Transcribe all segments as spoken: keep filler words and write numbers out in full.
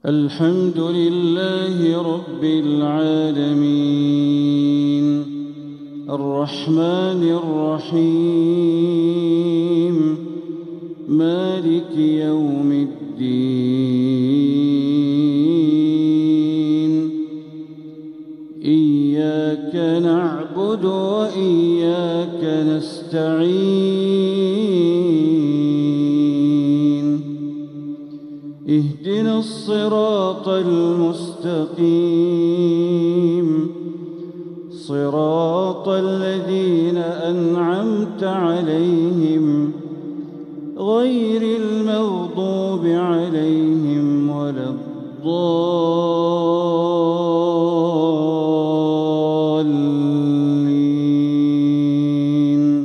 الحمد لله رب العالمين الرحمن الرحيم مالك يوم الدين إياك نعبد وإياك نستعين اهدنا الصراط المستقيم صراط الذين أنعمت عليهم غير المغضوب عليهم ولا الضالين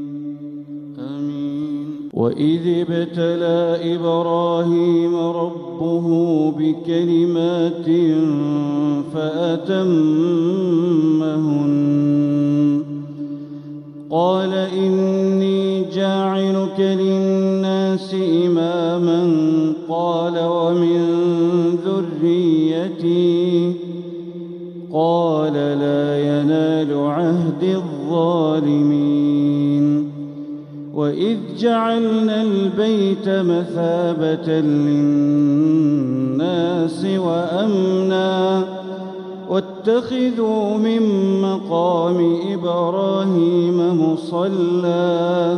آمين. وإذ ابتلى إبراهيم ربه بكلمات فأتمهن قال إني جاعلك للناس إماما قال ومن ذريتي قال لا ينال عهد الظالمين. وإذ جعلنا البيت مثابة للناس وأمنا واتخذوا من مقام إبراهيم مصلى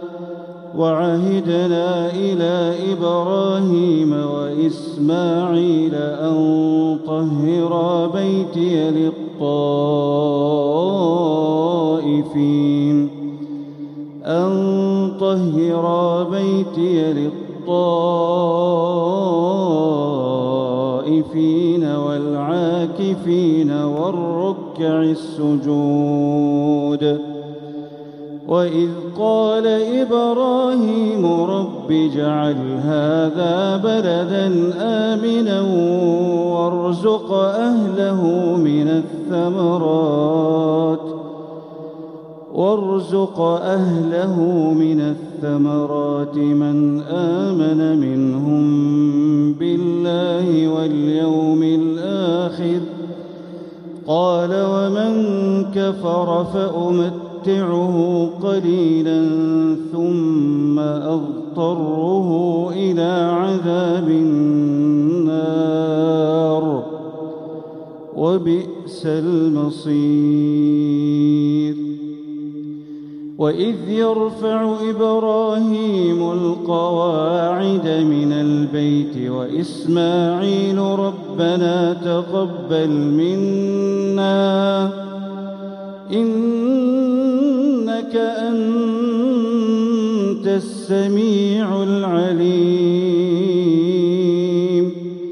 وعهدنا إلى إبراهيم وإسماعيل أن طهرا بيتي للطائفين أن طهرا بيتي للطائفين والعاكفين والركع السجود. وإذ قال إبراهيم رب اجعل هذا بلدا آمنا وارزق أهله من الثمرات وارزق أهله من الثمرات من آمن منهم بالله واليوم الآخر قال ومن كفر فأمتعه قليلا ثم أضطره إلى عذاب النار وبئس المصير. وإذ يرفع إبراهيم القواعد من البيت وإسماعيل ربنا تقبل منا إنك أنت السميع العليم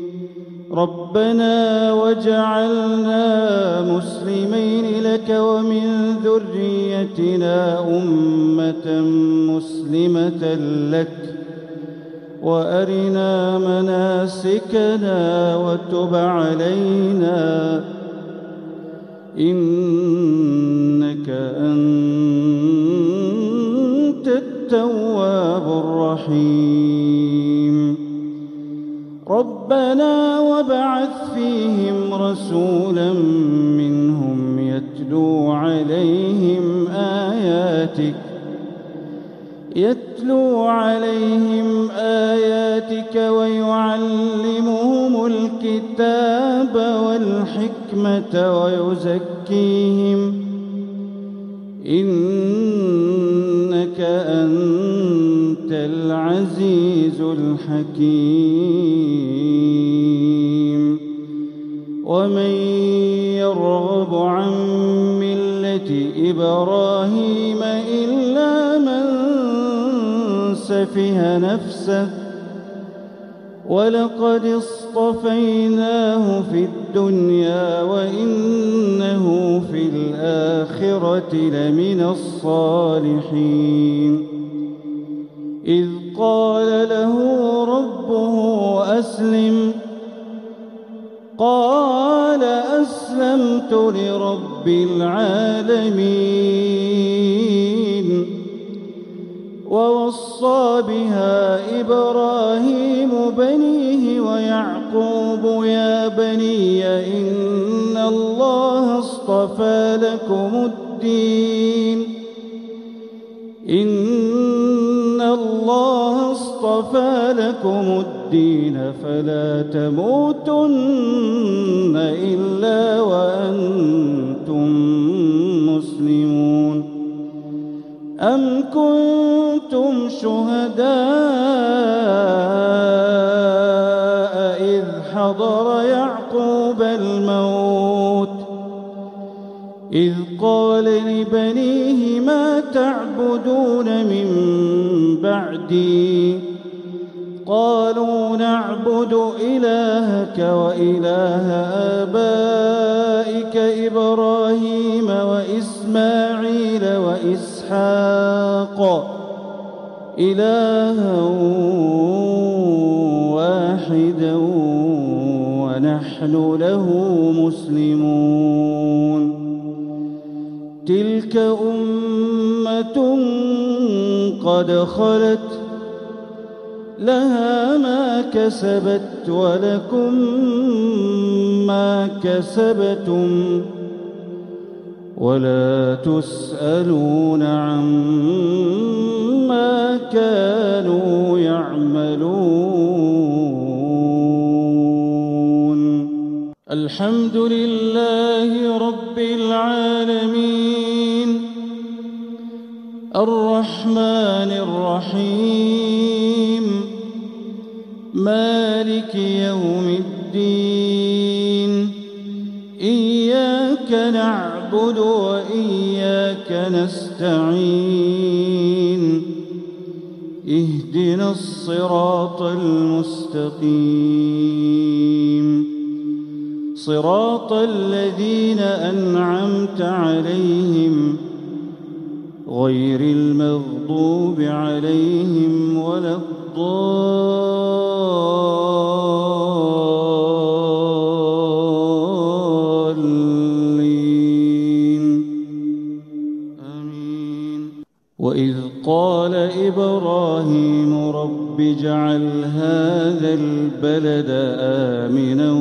ربنا وجعلنا مسلمين لك ومن ذريتنا أمة مسلمة لك وأرنا مناسكنا وتب علينا إنك أنت التواب الرحيم ربنا وابعث فيهم رسولا منهم يتلو عليهم آياتك يتلو عليهم آياتك ويعلمهم الكتاب والحكمة ويزكيهم إنك أنت العزيز الحكيم. ومن يرغب عن ملة إبراهيم إلا من سفه نفسه ولقد اصطفيناه في الدنيا وإنه في الآخرة لمن الصالحين. إذ قال له ربه أسلم قال أسلمت لرب العالمين ووصى بها إبراهيم بنيه ويعقوب يا بني إن الله اصطفى لكم الدين إن الله اصطفى لكم الدين فلا تموتن إلا وأنتم مسلمون. أم كنتم شهداء إذ حضر يعقوب الموت إذ قال لبنيه ما تعبدون من بعدي قالوا نعبد إلهك وإله آبائك إبراهيم وإسماعيل وإسحاق إلها واحدا ونحن له مسلمون. تلك أمة قد خلت لها ما كسبت ولكم ما كسبتم ولا تسألون عما كانوا يعملون. الحمد لله رب العالمين الرحمن الرحيم مالك يوم الدين إياك نعبد وإياك نستعين اهدنا الصراط المستقيم صراط الذين أنعمت عليهم غير المغضوب عليهم ولا الضالين آمين. وإذ قال إبراهيم رب اجعل هذا البلد آمنا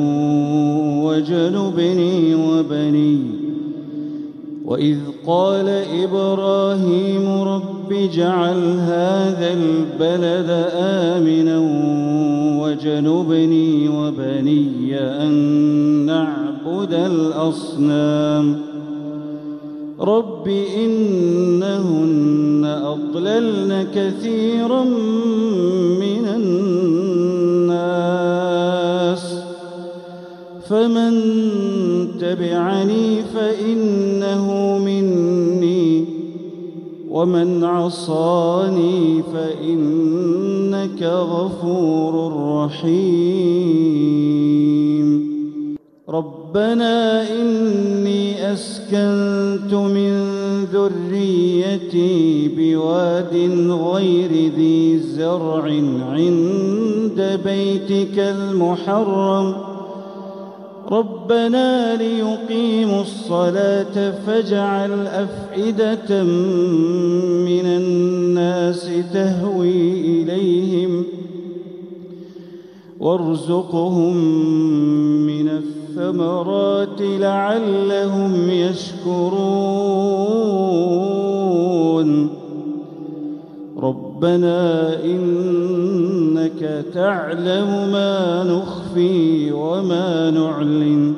واجنبني وبني وإذ قال إبراهيم رب اجعل هذا البلد آمنا واجنبني وبني أن نعبد الأصنام رب إنهن أضللن كثيرا من الناس فمن تبعني فإنه مني ومن عصاني فإنك غفور رحيم. ربنا إني أسكنت من ذريتي بواد غير ذي زرع عند بيتك المحرم ربنا ليقيموا الصلاة فاجعل أفئدة من الناس تهوي إليهم وارزقهم من الثمرات لعلهم يشكرون. ربنا إنك تعلم ما نخفي وما نعلن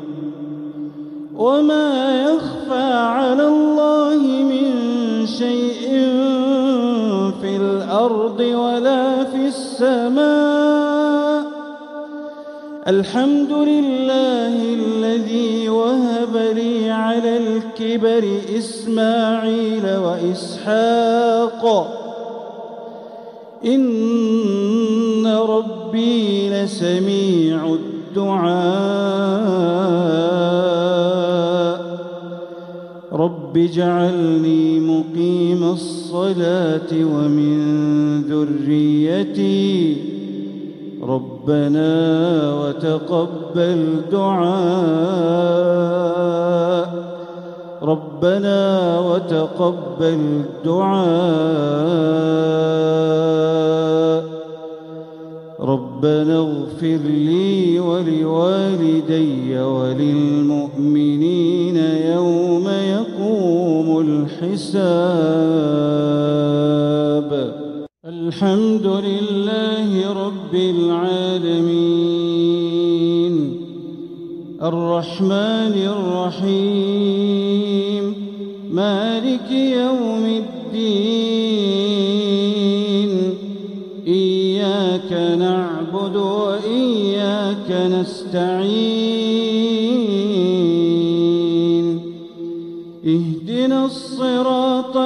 وما يخفى على الله من شيء في الأرض ولا في السماء. الحمد لله الذي وهب لي على الكبر إسماعيل وإسحاق إن ربي لسميع الدعاء. رب اجعلني مقيم الصلاة ومن ذريتي ربنا وتقبل دعاء. ربنا وتقبل دعاء. ربنا اغفر لي ولوالدي وللمؤمنين يوم يقوم الحساب. الحمد لله رب العالمين الرحمن الرحيم مالك يوم الدين إياك نعبد وإياك نستعين اهدنا الصراط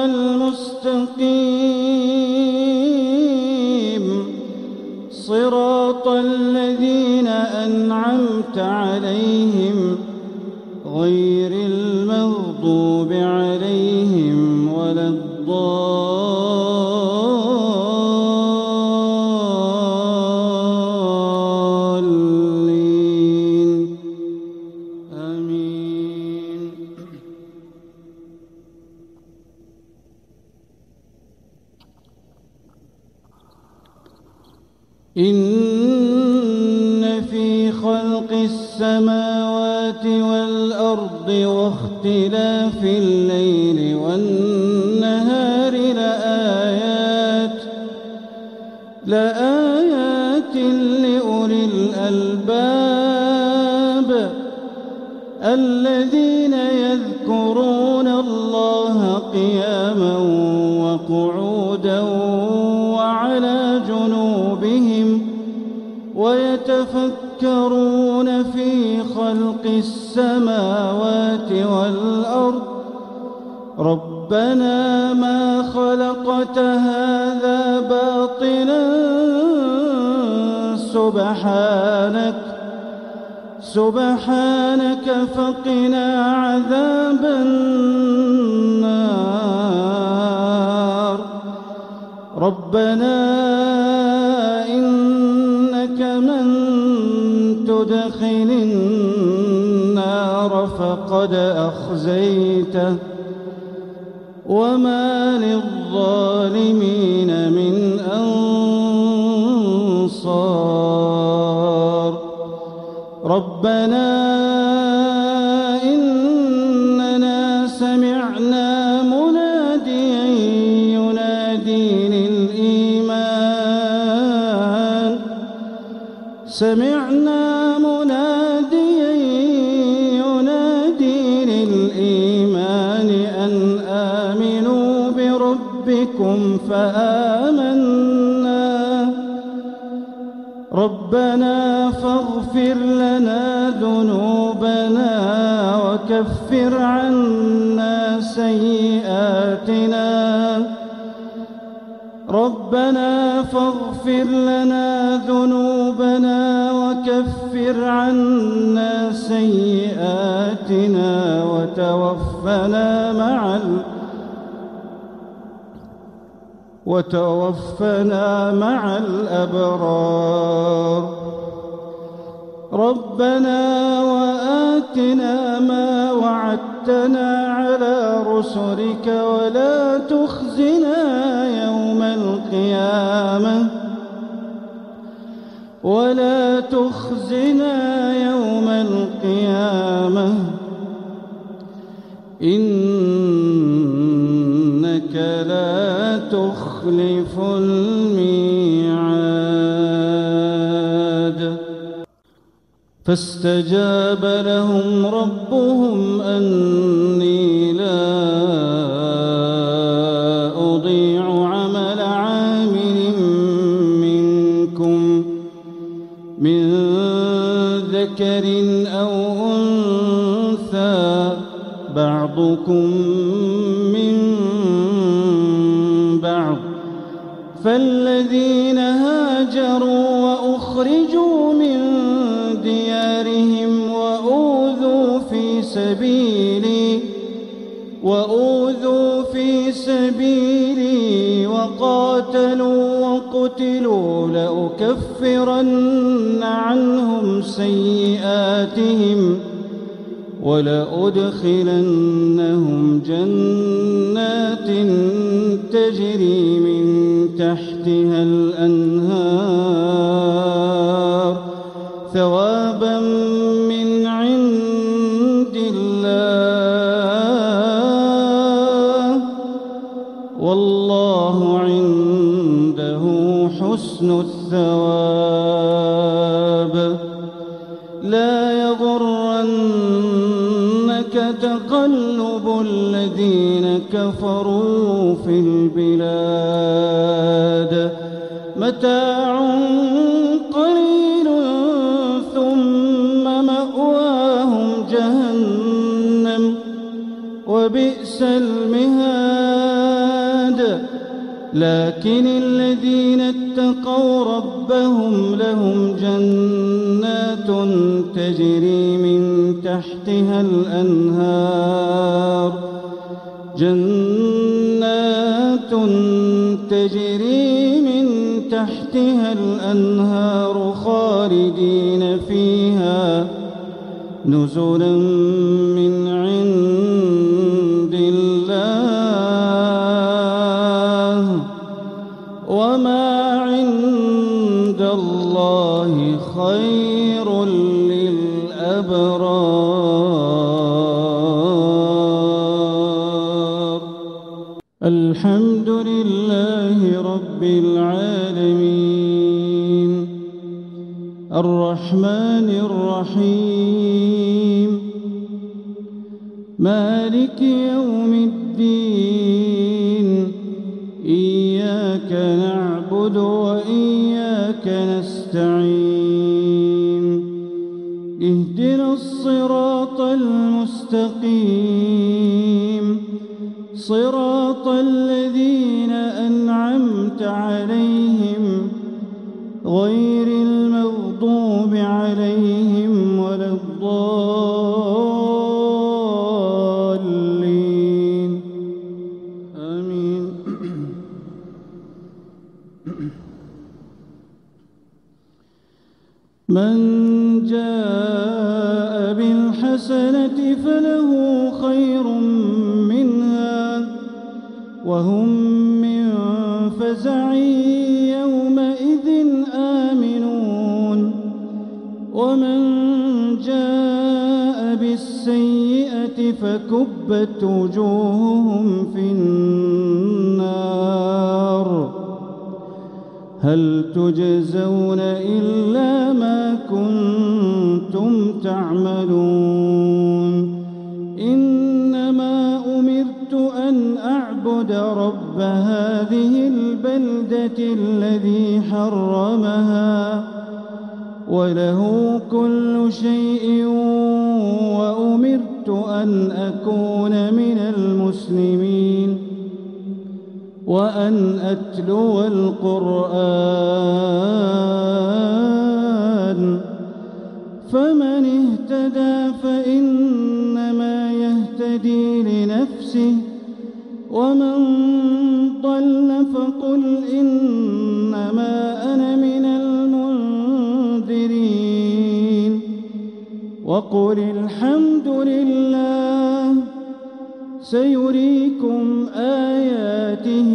المستقيم صراط الذين أنعمت عليهم غير المغضوب عليهم ولا الضالين آمين. إن في خلق السماوات والأرض واختلاف الليل والنهار لآيات لآيات لأولي الألباب الذين يذكرون الله قياما وقعودا وعلى جنوبهم ويتفكرون في خلق السماوات والأرض ربنا ما خلقت هذا باطلا سبحانك سبحانك فقنا عذاب النار. ربنا إنك من تدخل النار فقد أخزيته وما للظالمين من أنصار. ربنا إننا سمعنا مناديا ينادي للإيمان سمعنا مناديا ينادي للإيمان أن آمنوا بربكم فآمنا. ربنا فاغفر لنا ذنوبنا وكفر عنا سيئاتنا ربنا فاغفر لنا ذنوبنا وكفر عنا سيئاتنا وتوفنا مع ال وتوفنا مع الأبرار. ربنا وآتنا ما وعدتنا على رسلك ولا تخزنا يوم القيامة ولا تخزنا يوم القيامة إنك لا تخلف الميعاد. فاستجاب لهم ربهم أني لا أضيع عمل عامل منكم من ذكر أو أنثى بعضكم من بعض فالذين هاجروا وأخرجوا من ديارهم وأوذوا في سبيلي وأوذوا في سبيلي وقاتلوا وقتلوا لأكفرن عنهم سيئاتهم ولأدخلنهم جنات تجري من تحتها الأنهار ثوابا من عند الله والله عنده حسن الثواب. لا يغرنك تقلب الذين كفروا في البلاد متاع قليل ثم مأواهم جهنم وبئس المهاد. لكن الذين اتقوا ربهم لهم جنات تجري من تحتها الأنهار جنات تجري من تحتها الأنهار خالدين فيها نزلا من عند الله وما عند الله خير للأبرار. الحمد لله رب العالمين الرحمن الرحيم مالك يوم الدين إياك نعبد وإياك نستعين اهدنا الصراط المستقيم صراط الذين أنعمت عليهم غير المغضوب عليهم ولا الضالين آمين. من جاء بالحسنة فله خير منها وهم من فزع يومئذ آمنون ومن جاء بالسيئة فكبت وجوههم في النار هل تجزون إلا ما كنتم تعملون إنما أمرت أن أعبد رب هذه البلدة الذي حرمها وله كل شيء وأمرت أن أكون من المسلمين وأن أتلو القرآن فمن اهتدى فإنما يهتدي لنفسه ومن ضل فقل إنما أنا من المنذرين وقل الحمد لله سيريكم آياته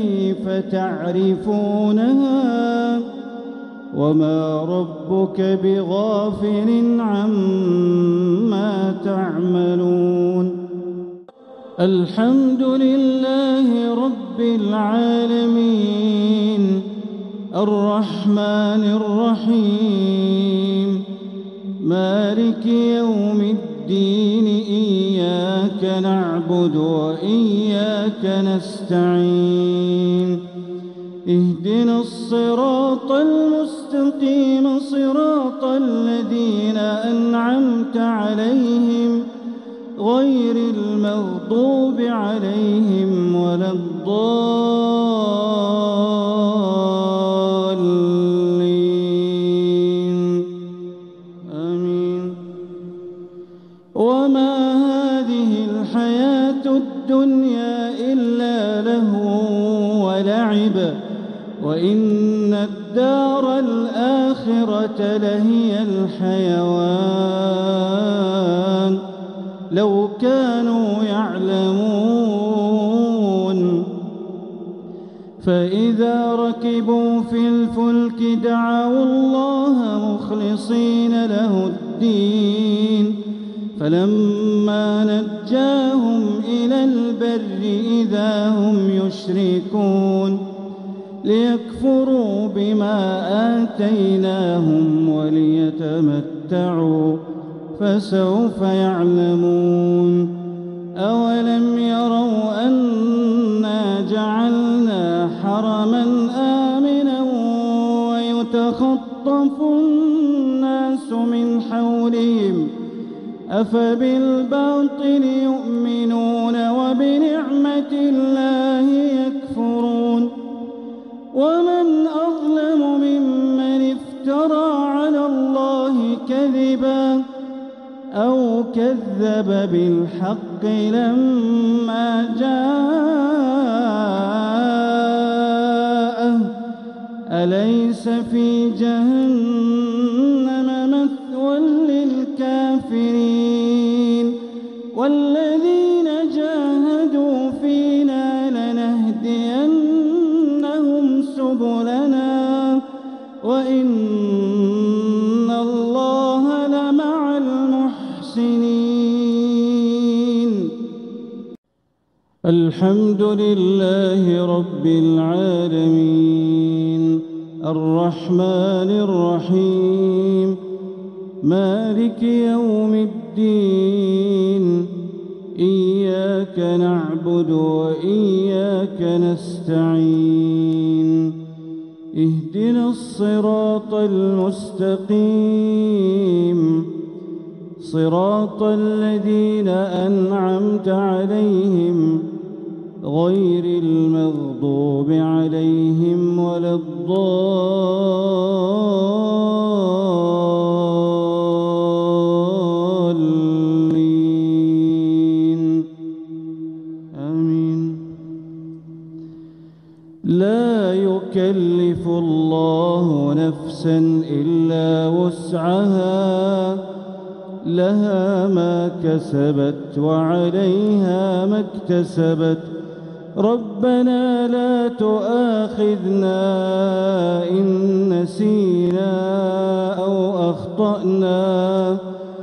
فتعرفونها وما ربك بغافل عما تعملون. الحمد لله رب العالمين الرحمن الرحيم مالك يوم الدين إياك نعبد وإياك نستعين اهدنا الصراط المستقيم صراط الذين أنعمت عليهم غير المغضوب عليهم ولا الضالين آمين. وما هذه الحياة الدنيا إلا لهو ولعب وإن الدار الآخرة لهي الحيوان لو الظالمين فلما نجاهم إلى البر إذا هم يشركون ليكفروا بما آتيناهم وليتمتعوا فسوف يعلمون أولم يروا أنا جعلنا حرما آمنا ويتخطف الناس من حولهم أفبالباطل يؤمنون وبنعمة الله يكفرون ومن أظلم ممن افترى على الله كذبا أو كذب بالحق لما جاءه أليس في جهنم مثوى للكافرين والذين جاهدوا فينا لنهدينهم سبلنا وإن الله لمع المحسنين. الحمد لله رب العالمين الرحمن الرحيم مالك يوم الدين إياك نعبد وإياك نستعين اهدنا الصراط المستقيم صراط الذين أنعمت عليهم غير المغضوب عليهم ولا الضالين آمين. لا يكلف الله نفسا إلا وسعها لها ما كسبت وعليها ما اكتسبت ربنا لا تؤاخذنا إن نسينا أو أخطأنا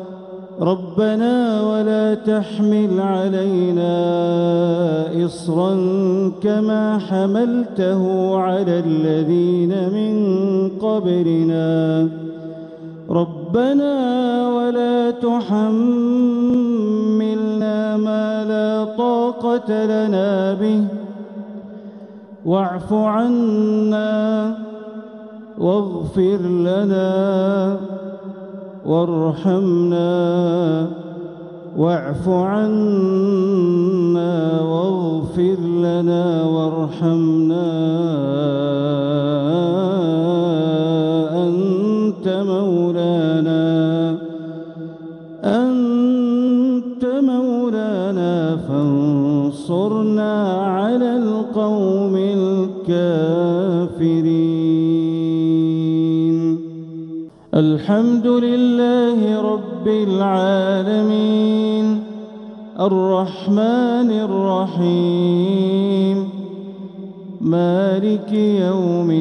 ربنا ولا تحمل علينا إصرا كما حملته على الذين من قبلنا ربنا ولا تحملنا ما لا طاقة لنا به واعف عنا واغفر لنا وارحمنا واعف عنا واغفر لنا وارحمنا أنت مولانا أنت مولانا فانصرنا على القوم الكافرين. الحمد لله رب العالمين الرحمن الرحيم مالك يوم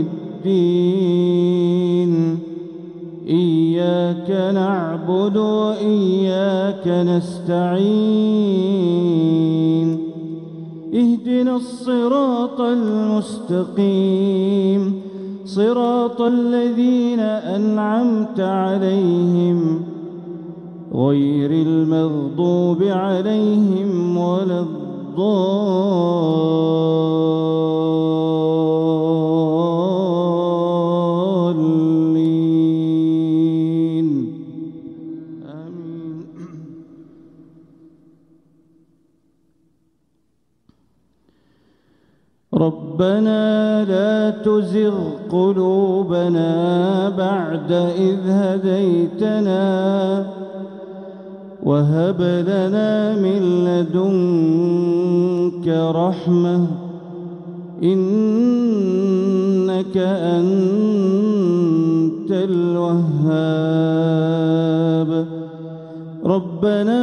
الدين إياك نعبد وإياك نستعين اهدنا الصراط المستقيم صراط الذين أنعمت عليهم غير المغضوب عليهم ولا الضالين آمين. ربنا لا تزغ قلوبنا بعد إذ هديتنا وهب لنا من لدنك رحمة إنك أنت الوهاب ربنا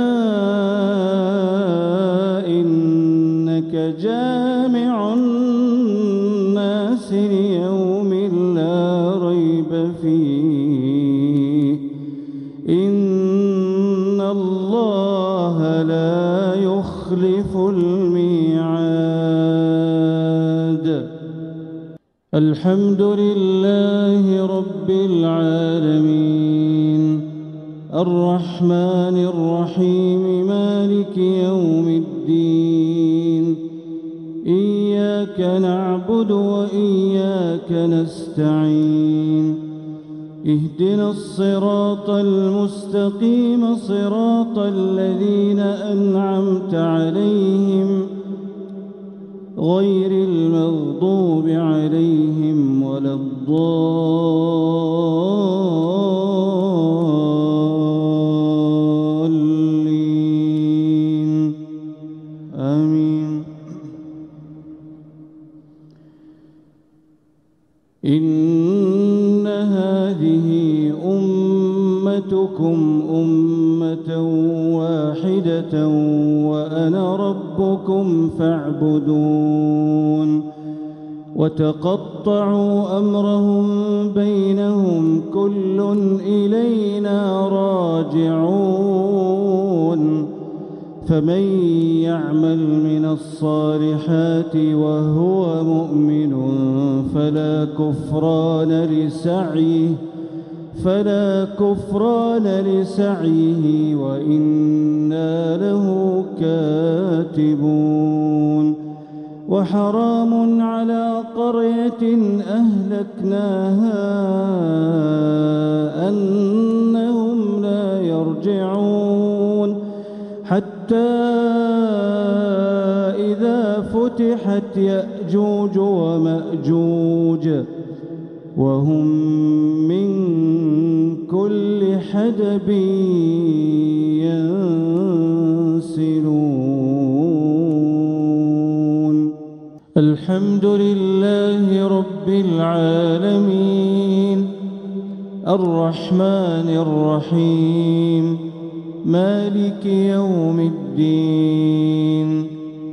إنك جامع الناس ليوم لا ريب فيه إن يخلف الميعاد. الحمد لله رب العالمين الرحمن الرحيم مالك يوم الدين إياك نعبد وإياك نستعين اهدنا الصراط المستقيم صراط الذين أنعمت عليهم غير المغضوب عليهم ولا الضالين آمين. إن هذه أمتكم أمة واحدة وأنا ربكم فاعبدون. وتقطعوا أمرهم بينهم كل إلينا راجعون. فمن يعمل من الصالحات وهو مؤمن فلا كفران لسعيه فلا كفران لسعيه وإنا له كاتبون. وحرام على قرية أهلكناها أنهم لا يرجعون حتى إذا فتحت يأجوج ومأجوج وهم من كل حدب ينسلون. الحمد لله رب العالمين الرحمن الرحيم مالك يوم الدين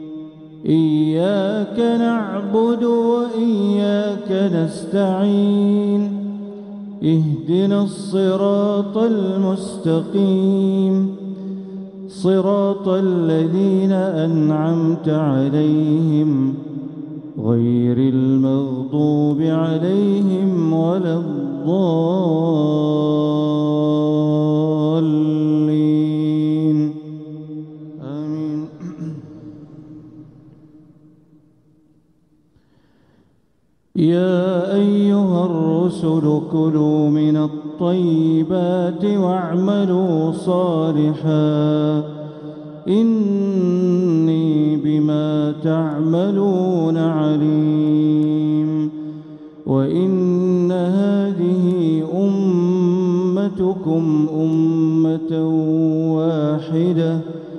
إياك نعبد وإياك نستعين اهدنا الصراط المستقيم صراط الذين أنعمت عليهم غير المغضوب عليهم ولا الضالين آمين. يا أيها الرسل كلوا من الطيبات واعملوا صالحا إني بما تعملون عليم. وإن هذه أمتكم أمة واحدة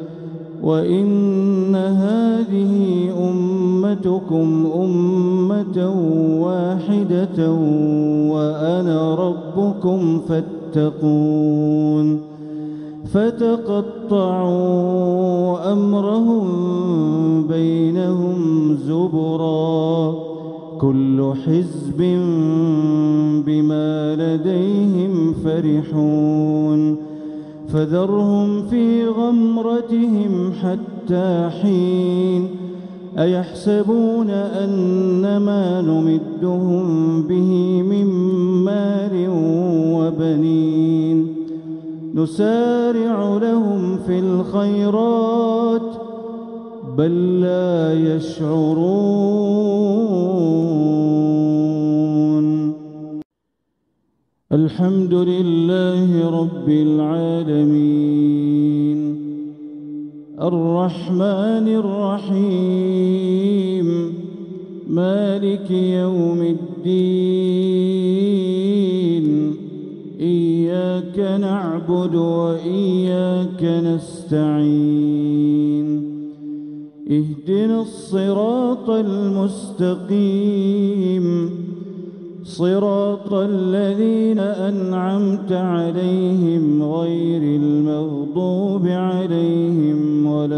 وإن هذه أمتكم أمة واحدة وأنا ربكم فاتقون. فتقطعوا أمرهم بينهم زبرا كل حزب بما لديهم فرحون. فذرهم في غمرتهم حتى حين أيحسبون أن ما نمدهم به من مال وبنين نسارع لهم في الخيرات بل لا يشعرون. الحمد لله رب العالمين الرحمن الرحيم مالك يوم الدين إياك نعبد وإياك نستعين اهدنا الصراط المستقيم صراط الذين أنعمت عليهم غير المغضوب عليهم ولا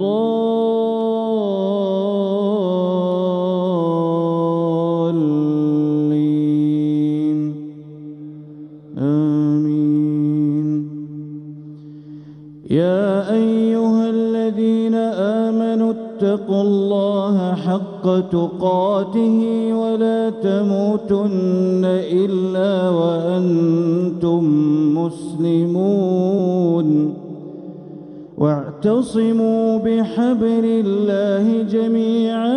الضالين آمين. يا أيها الذين آمنوا اتقوا الله حق تقاته ولا تموتن إلا وأنتم مسلمون واعتصموا بحبل الله جميعا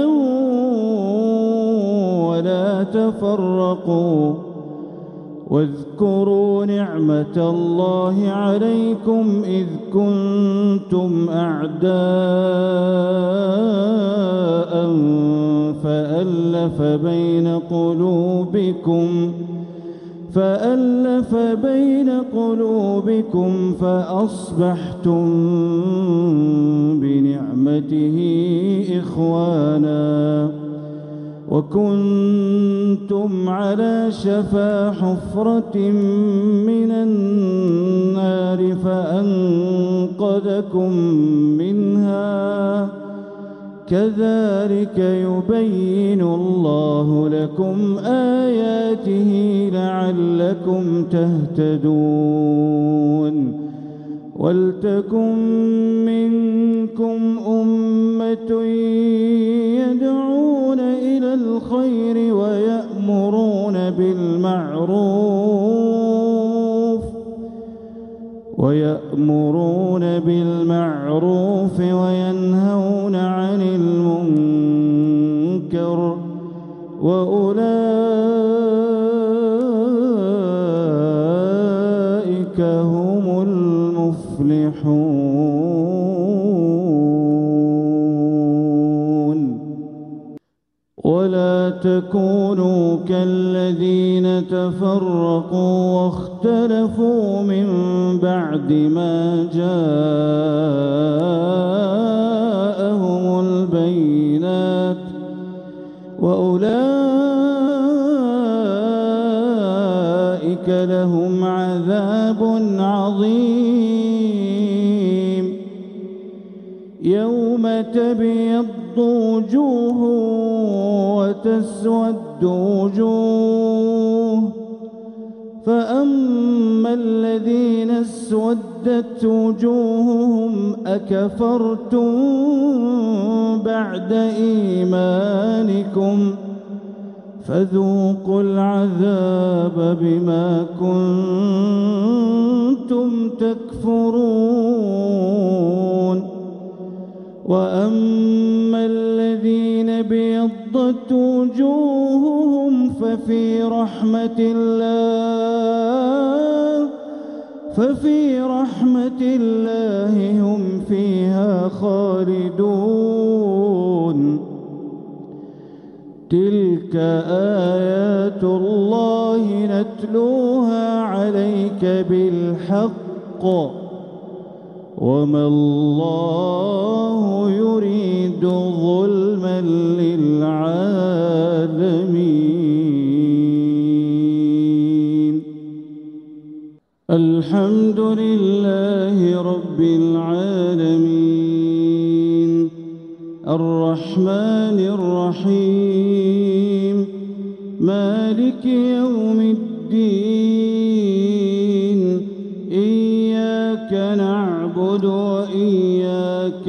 ولا تفرقوا واذكروا نعمة الله عليكم إذ كنتم أعداء فألف بين قلوبكم فألف بين قلوبكم فأصبحتم بنعمته إخوانا وكنتم على شفا حفرة من النار فأنقذكم منها كذلك يبين الله لكم آياته لعلكم تهتدون ولتكن منكم أمة يدعون إلى الخير ويأمرون بالمعروف ويأمرون بالمعروف وينهون عن المنكر وأولئك هم المفلحون ولا تكونوا كالذين تفرقوا واختلفوا من بعد ما جاءهم البينات وأولئك لهم عذاب عظيم يوم تبيض وجوه وتسود وجوه فأما الذين اسودت وجوههم أكفرتم بعد إيمانكم فذوقوا العذاب بما كنتم تكفرون وأما الذين بيضت وجوههم ففي رحمة الله ففي رحمة الله هم فيها خالدون تلك آيات الله نتلوها عليك بالحق وما الله يريد ظلما للعالمين الحمد لله رب العالمين الرحمن الرحيم مالك يوم الدين إياك نعبد وإياك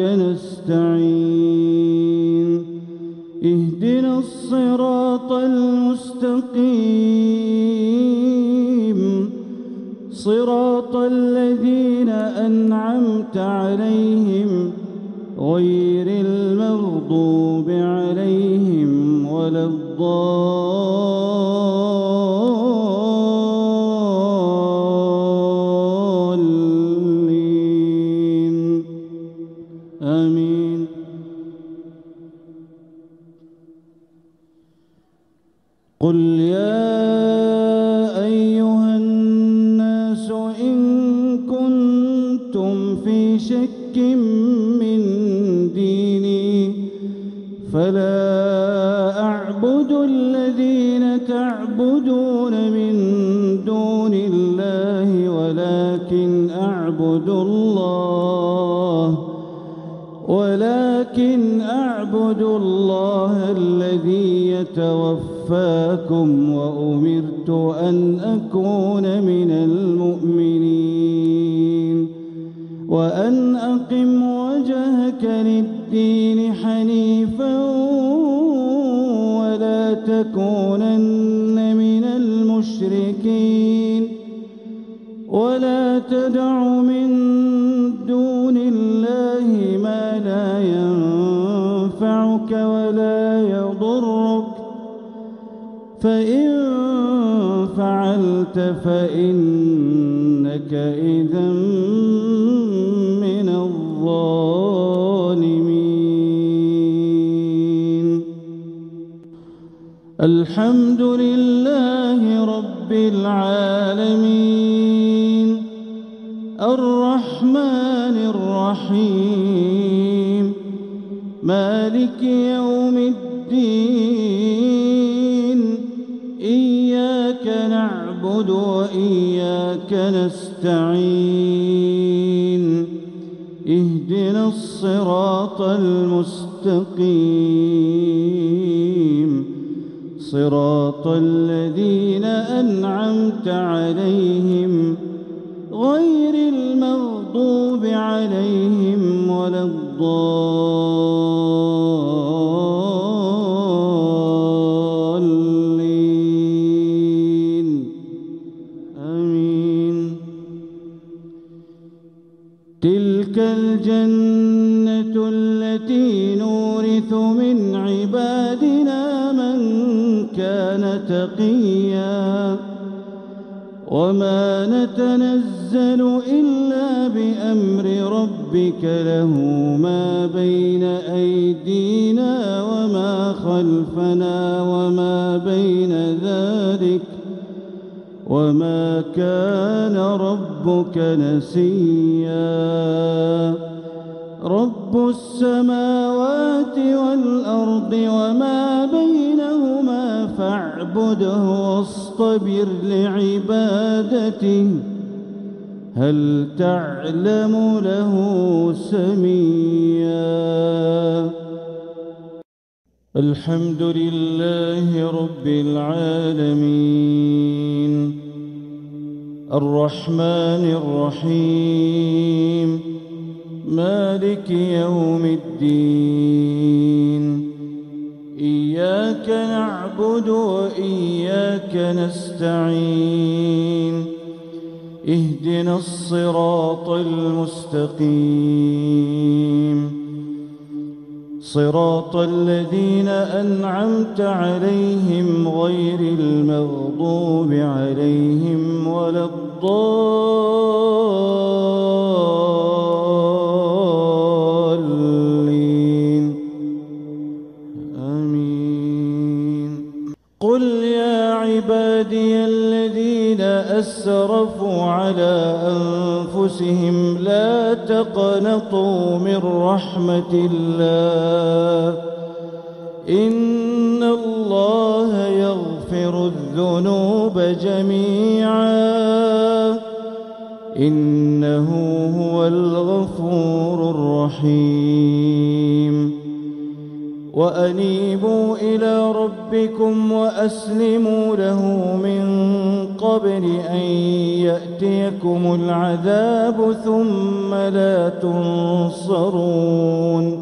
نستعين اهدنا الصراط المستقيم صراط الذين أنعمت عليهم غير المغضوب عليهم ولا الضالين آمين. قل يا أيها الناس إن كنتم في شك من ديني فلا أعبد الذين تعبدون من دون الله ولكن أعبد الله ولكن أعبد الله الذي يتوفاكم وأمرت أن أكون من المؤمنين وأن أقم وجهك للدين حنيفا ولا تكونن من المشركين ولا تدع من دون الله ما لا ينفعك ولا يضرك فإن فعلت فإنك إذا من الظالمين. الحمد لله رب العالمين الرحمن الرحيم مالك يوم الدين إياك نعبد وإياك نستعين اهدنا الصراط المستقيم صراط الذين أنعمت عليهم غير المغضوب عليهم ولا الضالين آمين. تلك الجنة التي نورث من عبادنا من كان تقيا وما نتنزل إلا بأمر ربك له ما بين أيدينا وما خلفنا وما بين ذلك وما كان ربك نسيا. رب السماوات والأرض وما بينهما فاعبده واصطبر لعبادته هل تعلم له سميا. الحمد لله رب العالمين الرحمن الرحيم مالك يوم الدين إياك نعبد وإياك نستعين اهدنا الصراط المستقيم صراط الذين أنعمت عليهم غير المغضوب عليهم ولا الضالين آمين. قل يا عبادي الذين أسرفوا على أنفسهم لا تقنطوا من رحمة الله إن الله يغفر الذنوب جميعا إنه هو الغفور الرحيم. وأنيبوا إلى ربكم وأسلموا له من قبل أن يأتيكم العذاب ثم لا تنصرون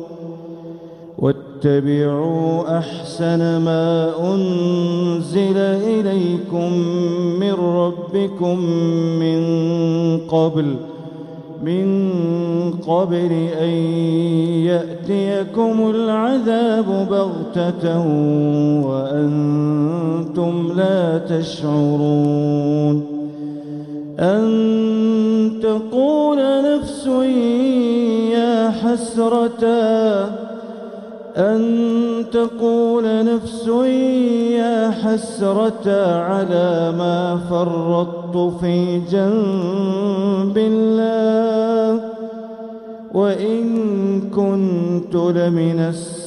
واتبعوا أحسن ما أنزل إليكم من ربكم من قبل من قبل أن يأتيكم العذاب بغتة وأنتم لا تشعرون أن تقول نفس يا حسرة أن تقول نفس يا حسرة على ما فرطت في جنب الله وإن كنت لمن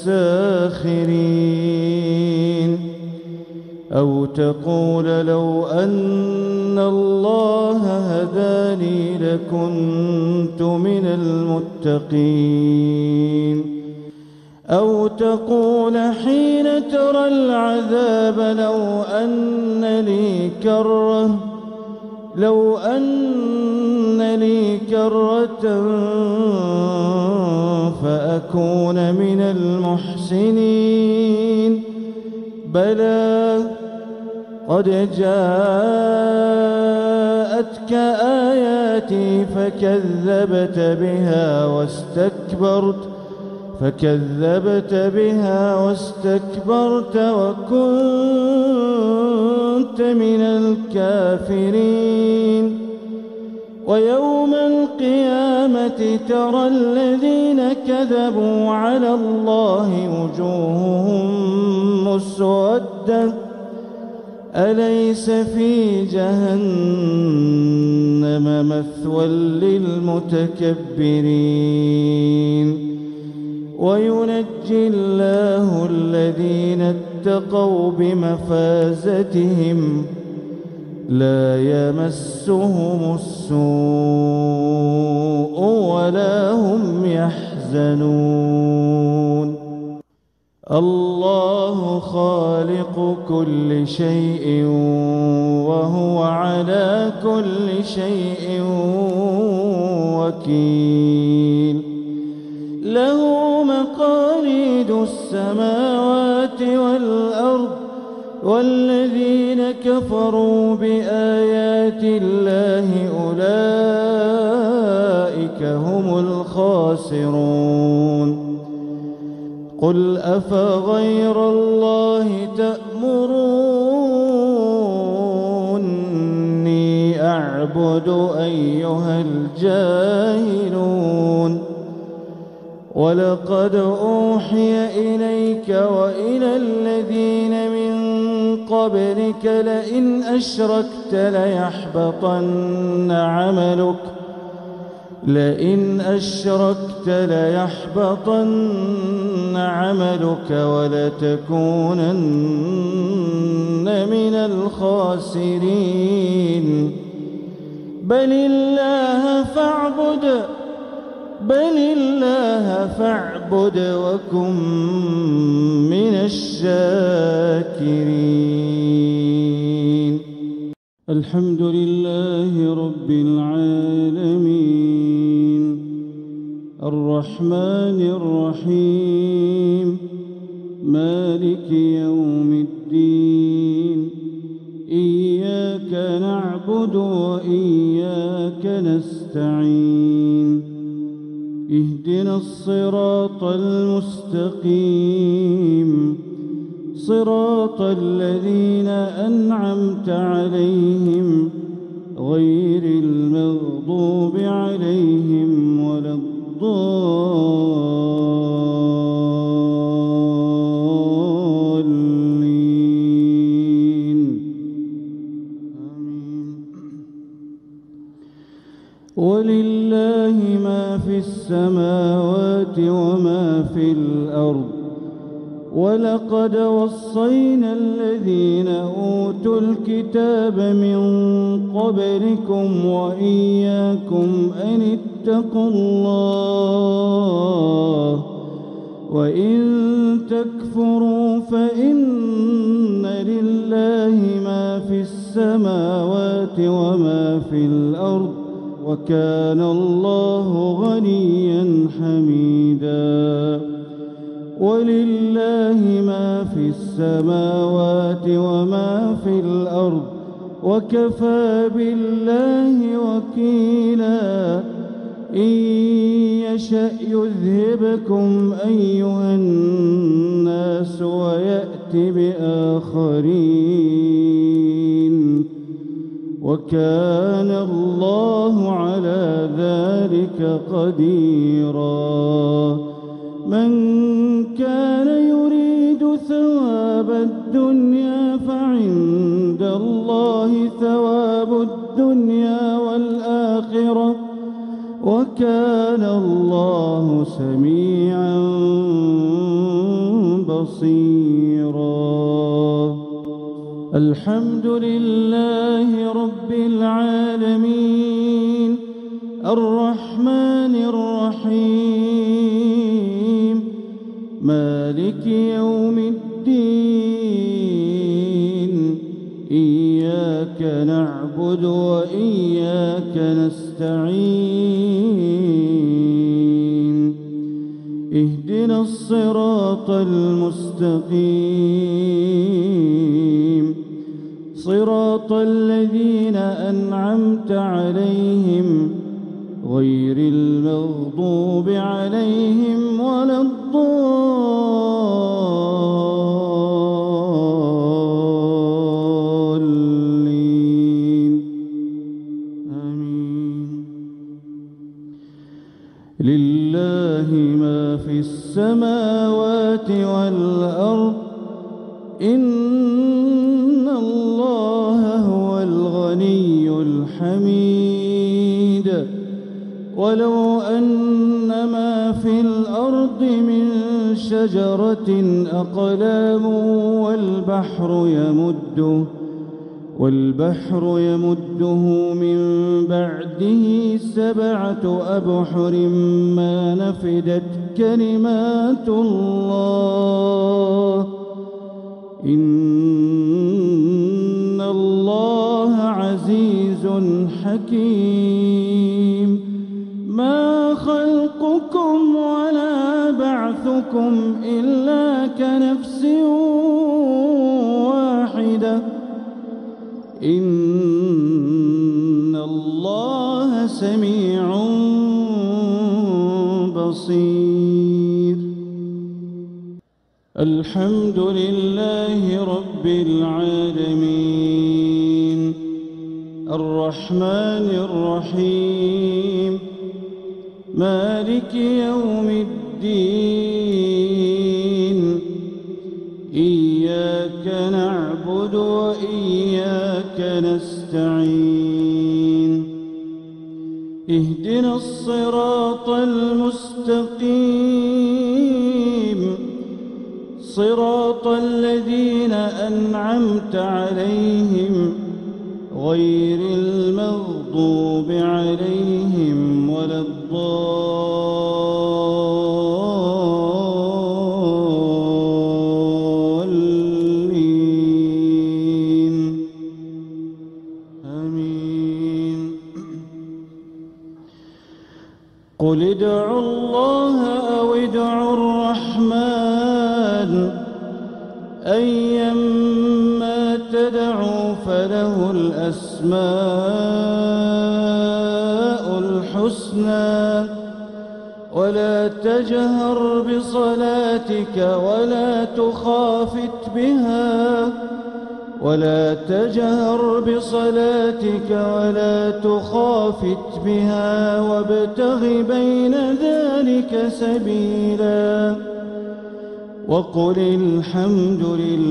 الساخرين أو تقول لو أن الله هداني لكنت من المتقين أو تقول حين ترى العذاب لو أن لي كرة لو أن لي كرة فأكون من المحسنين بلى قد جاءتك آياتي فكذبت بها واستكبرت فكذبت بها واستكبرت وكنت من الكافرين ويوم القيامة ترى الذين كذبوا على الله وجوههم مسودة أليس في جهنم مثوى للمتكبرين وينجي الله الذين اتقوا بمفازتهم لا يمسهم السوء ولا هم يحزنون الله خالق كل شيء وهو على كل شيء وكيل له مقاليد السماوات والأرض والذين كفروا بآيات الله أولئك هم الخاسرون قل أفغير الله تأمروني أعبد أيها الجاهلون ولقد أوحي إليك وإلى الذين من قبلك لئن أشركت ليحبطن عملك لئن أشركت ليحبطن عملك ولتكونن من الخاسرين بل الله فاعبد بل الله فاعبد وكن من الشاكرين الحمد لله رب العالمين الرحمن الرحيم مالك يوم الدين إياك نعبد وإياك نستعين اهدنا الصراط المستقيم صراط الذين أنعمت عليهم غير المغضوب عليهم ولا الضالين آمين ولله ما في السماوات وما في الأرض ولقد وصينا الذين أوتوا الكتاب من قبلكم وإياكم أن اتقوا الله وإن تكفروا فإن لله ما في السماوات وما في الأرض وكان الله غنيا حميدا ولله ما في السماوات وما في الأرض وكفى بالله وكيلا إن يشأ يذهبكم أيها الناس ويأت بآخرين وكان الله على ذلك قديرا من كان يريد ثواب الدنيا فعند الله ثواب الدنيا والآخرة وكان الله سميعا بصيرا الحمد لله رب العالمين الرحمن الرحيم مالك يوم الدين إياك نعبد وإياك نستعين نستعين اهدنا الصراط المستقيم صراط الذين أنعمت عليهم غير المغضوب عليهم ولا الضالين آمين. لله ما في السماوات والأرض إن الله هو الغني الحميد ولو أن ما في الأرض من شجرة أقلام والبحر يمده والبحر يمده من بعده سبعة أبحر ما نفدت كلمات الله إن الله عزيز حكيم. ما خلقكم ولا بعثكم إلا كنفس واحدة إن الله سميع بصير. الحمد لله رب العالمين الرحمن الرحيم مالك يوم الدين إياك نعبد وإياك نستعين اهدنا الصراط المستقيم صراط الذين أنعمت عليهم غير المغضوب عليهم ولا الضالين آمين. قل ادعوا الله أو ادعوا الرحمن أيما تدعوا فله الأسماء الحسنى ولا تجهر بصلاتك ولا تخافت بها ولا تجهر بصلاتك ولا تخافت بها وابتغ بين ذلك سبيلا وقل الحمد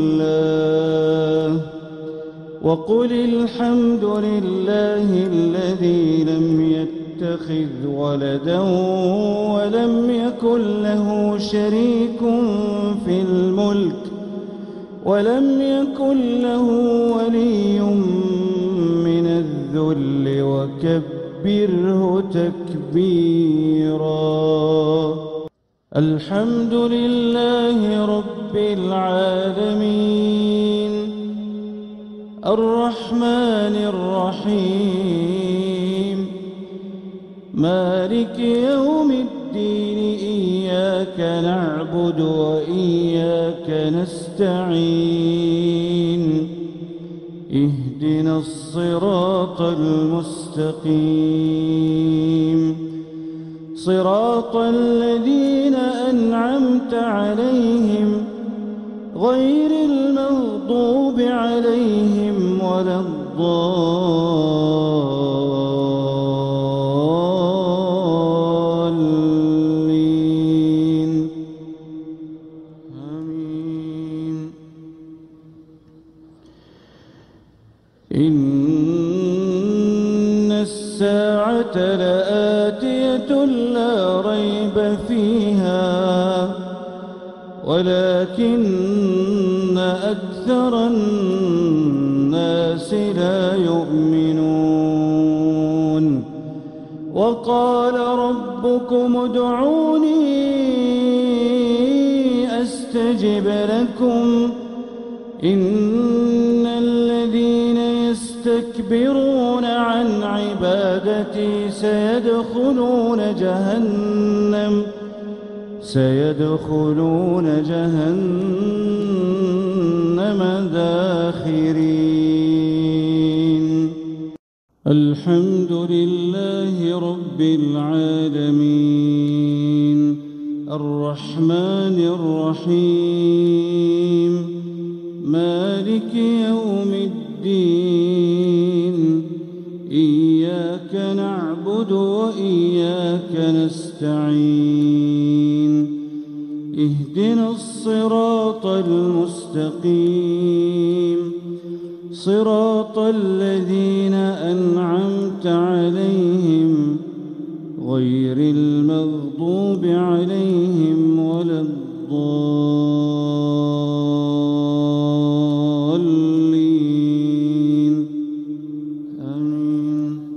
لله وقل الحمد لله الذي لم يتخذ ولدا ولم يكن له شريك في الملك ولم يكن له ولي من الذل وكبره تكبيرا. الحمد لله رب العالمين الرحمن الرحيم مالك يوم الدين إياك نعبد وإياك نستعين اهدنا الصراط المستقيم صراط الذين أنعمت عليهم غير المغضوب عليهم ولا الضالين آمين. إن الساعة لآتية لا ريب فيها ولكن أكثر الناس لا يؤمنون. وقال ربكم ادعوني أستجب لكم إن الذين يستكبرون يستكبرون عن عبادتي سيدخلون جهنم سيدخلون جهنم داخرين. الحمد لله رب العالمين الرحمن الرحيم مالك يوم الدين إياك نعبد وإياك نستعين اهدنا الصراط المستقيم صراط الذين أنعمت عليهم غير المغضوب عليهم ولا الضالين آمين.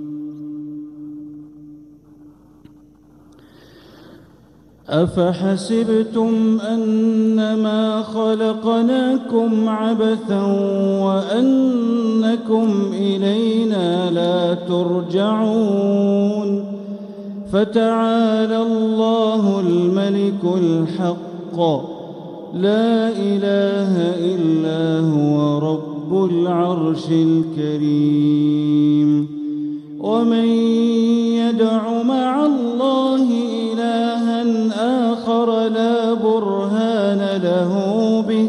أفحسبتم أنما خلقناكم عبثا وأنكم إلينا لا ترجعون فتعالى الله الملك الحق لا إله إلا هو رب العرش الكريم. ومن يدع مع الله إلها آخر لا برهان له به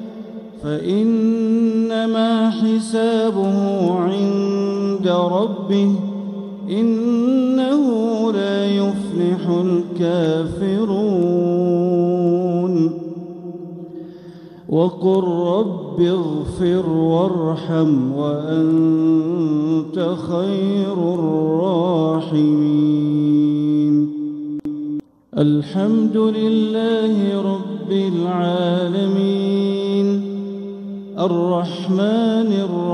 فإنما حسابه عند ربه إنه لا يفلح الكافرون. وقل رب اغفر وارحم وأنت خير الراحمين. الحمد لله رب العالمين الرحمن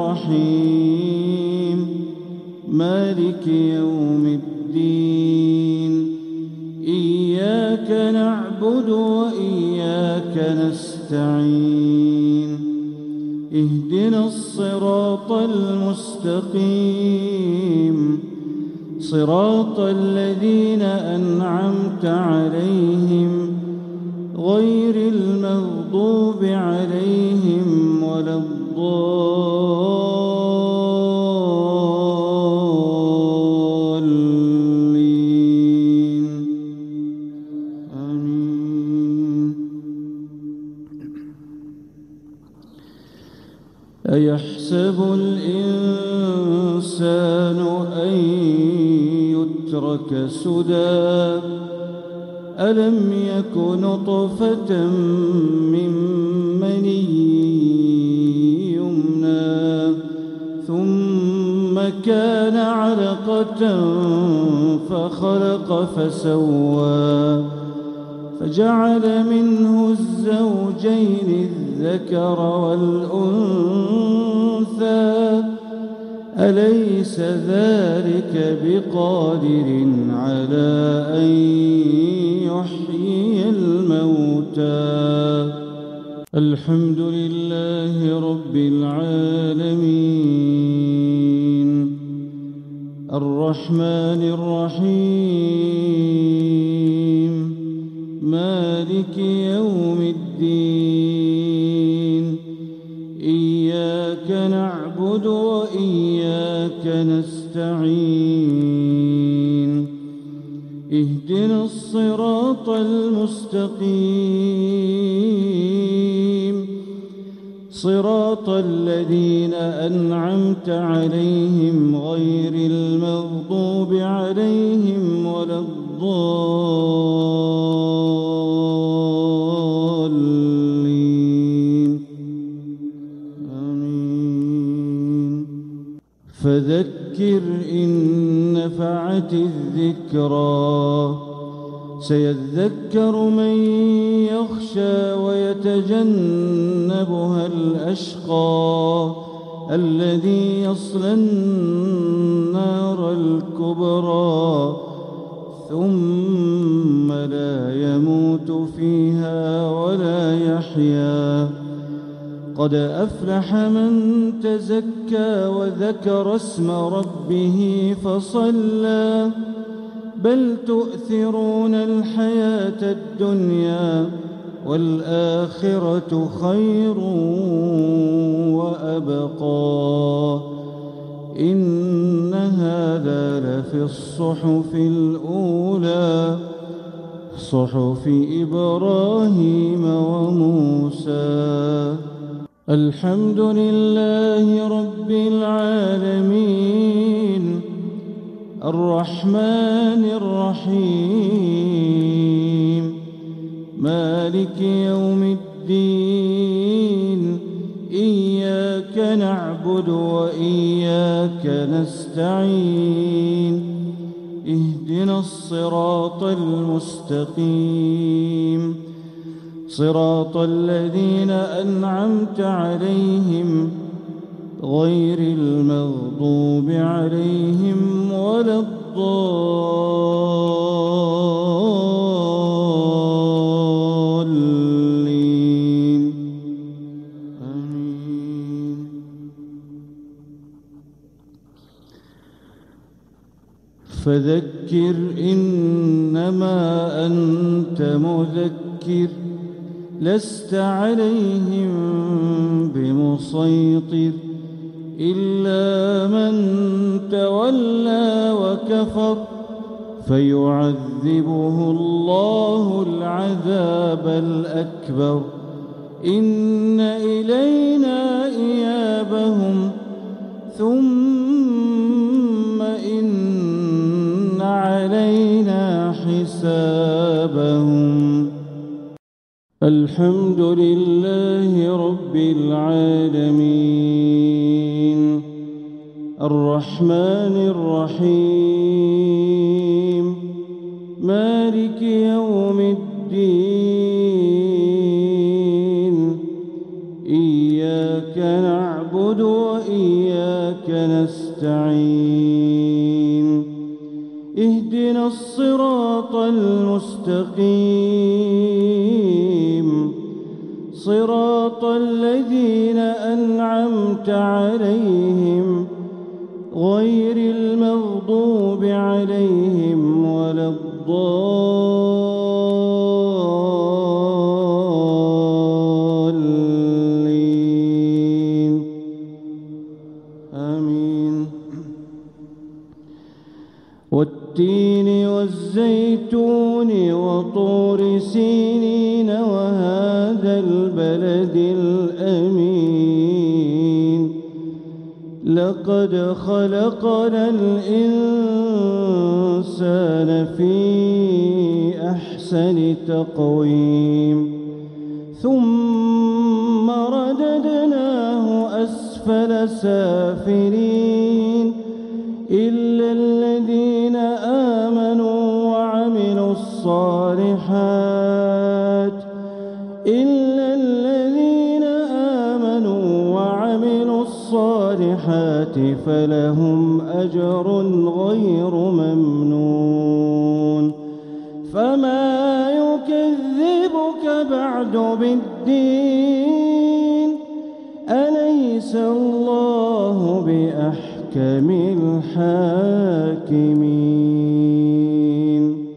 الرحيم مالك يوم الدين إياك نعبد وإياك نستعين اهدنا الصراط المستقيم صراط الذين أنعمت عليهم غير المغضوب عليهم ولا الضالين آمين. أيحسب الإنسان أن يترك سدى ألم يك نطفة من مني يمنى ثم كان علقة فخلق فسوى فجعل منه الزوجين الذكر والأنثى أليس ذلك بقادر على أن يحيي الموتى. الحمد لله رب العالمين الرحمن الرحيم مالك يوم الدين إياك نعبد وإياك نستعين اهدنا الصراط المستقيم صراط الذين أنعمت عليهم غير المغضوب عليهم ولا الضالين آمين. فذكر إن نفعت الذكرى سيذكر من يخشى ويتجنبها الأشقى الذي يصلى النار الكبرى ثم لا يموت فيها ولا يحيا قد أفلح من تزكى وذكر اسم ربه فصلى بل تؤثرون الحياة الدنيا والآخرة خير وأبقى إن هذا لفي الصحف الأولى صحف إبراهيم وموسى. الحمد لله رب العالمين الرحمن الرحيم مالك يوم الدين إياك نعبد وإياك نستعين اهدنا الصراط المستقيم صراط الذين أنعمت عليهم غير المغضوب عليهم ولا الضالين آمين. فذكر إنما أنت مذكر لست عليهم بمسيطر إلا من تولى وكفر فيعذبه الله العذاب الأكبر إن إلينا إيابهم ثم إن علينا حسابهم. الحمد لله رب العالمين الرحمن الرحيم مالك يوم الدين إياك نعبد وإياك نستعين اهدنا الصراط المستقيم صراط الذين أنعمت عليهم غير المغضوب عليهم ولا الضالين آمين. والتين والزيتون وطور سينين وهذا البلد الأمين لقد خلقنا الإنسان في أحسن تقويم ثم رددناه أسفل سافلين إلا الذين آمنوا وعملوا الصالحات إلا الذين آمنوا وعملوا الصالحات فلهم أجر غير ممنون. فما يكذبك بعد بالدين أليس الله بأحكم الحاكمين.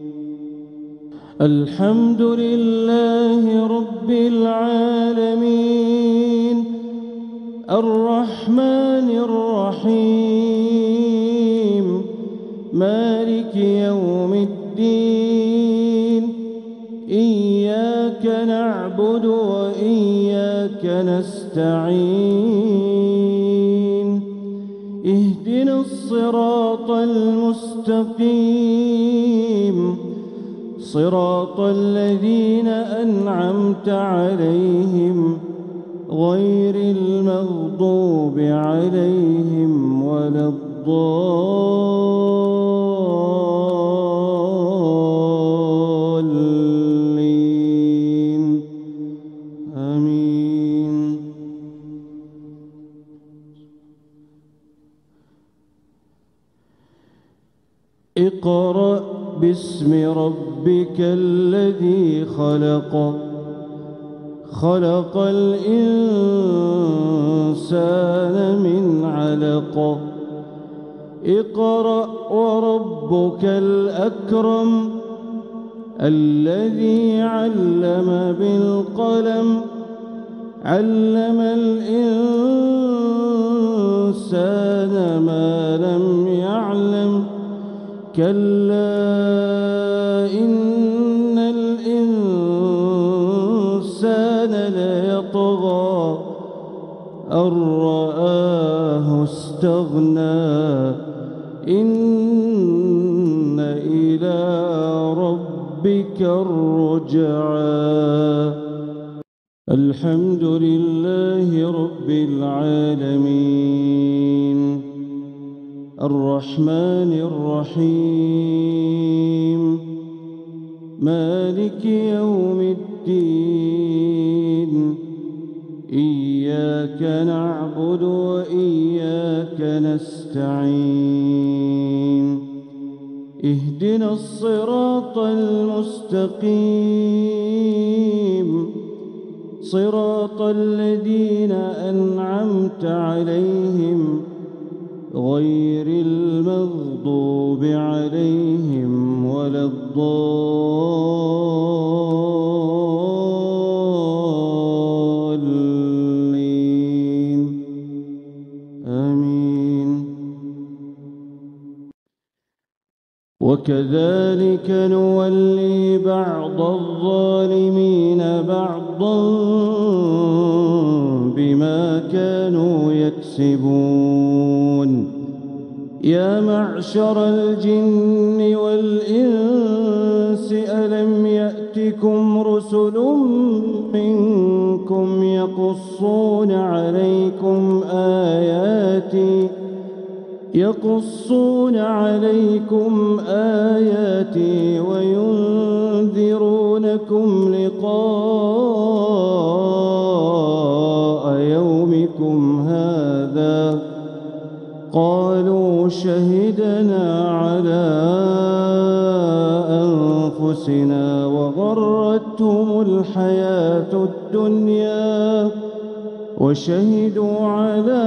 الحمد لله رب العالمين الرحمن الرحيم مالك يوم الدين إياك نعبد وإياك نستعين اهدنا الصراط المستقيم صراط الذين أنعمت عليهم غير المغضوب عليهم ولا الضالين آمين. اقرأ باسم ربك الذي خلق خلق الإنسان من علق اقرأ وربك الأكرم الذي علم بالقلم علم الإنسان ما لم يعلم كلا إن الإنسان ليطغى أن رآه استغنى إن إلى ربك الرجعى. الحمد لله رب العالمين الرحمن الرحيم مالك يوم الدين إياك نعبد وإياك نستعين اهدنا الصراط المستقيم صراط الذين أنعمت عليهم غير المغضوب عليهم ولا الضالين آمين. وكذلك نولي بعض الظالمين بعضا بما كانوا يكسبون. يا معشر الجن والإنس ألم يأتكم رسل منكم يقصون عليكم آياتي يقصون عليكم آياتي وينذرونكم لقاء يومكم هذا قالوا شهدنا على أنفسنا وغرتهم الحياة الدنيا وشهدوا على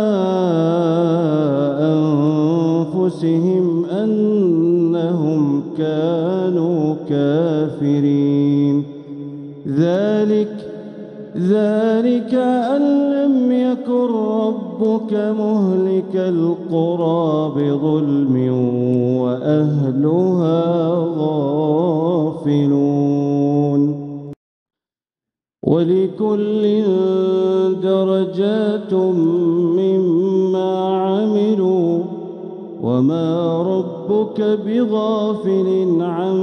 أنفسهم أنهم كانوا كافرين. ذلك ذلك أن لم يكن ربك مهلك القرى بظلم وأهلها غافلون. ولكل درجات مما عملوا وما ربك بغافل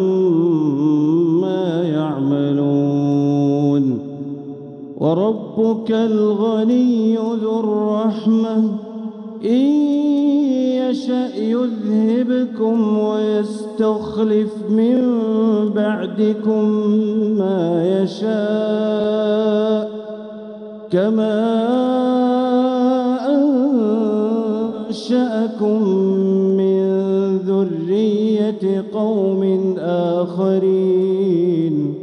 عما يعملون. وربك الغني ذو الرحمة إن يشأ يذهبكم ويستخلف من بعدكم ما يشاء كما أنشأكم من ذرية قوم آخرين.